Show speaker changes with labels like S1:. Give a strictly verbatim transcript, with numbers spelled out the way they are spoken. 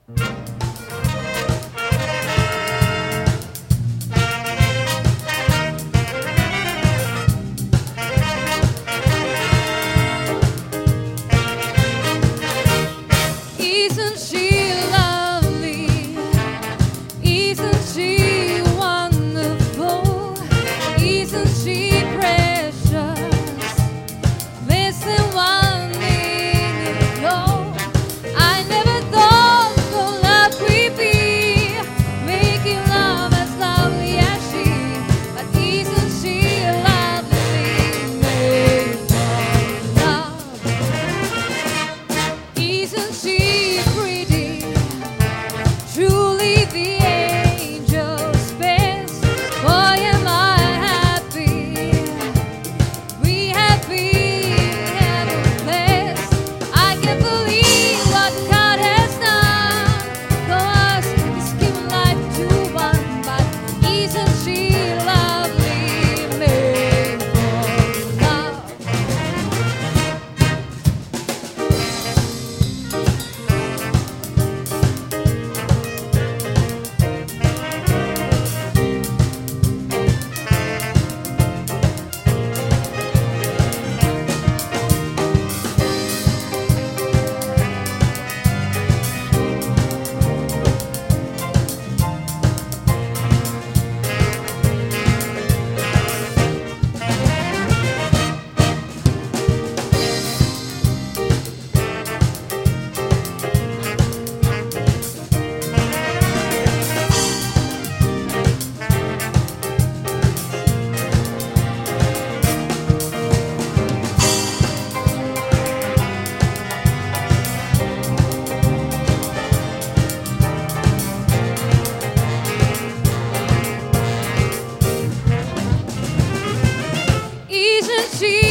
S1: Isn't she lovely? Isn't she wonderful? Isn't she precious? Listen one minute ago, I never thought the love we'd be, making love as lovely as she. But isn't she lovely, made for love? Isn't she pretty? Truly the angel's best. Boy, am I happy. We have been heaven blessed. I can't believe what God has done. 'Cause He's given life to one. But isn't she lovely, made for love? Isn't she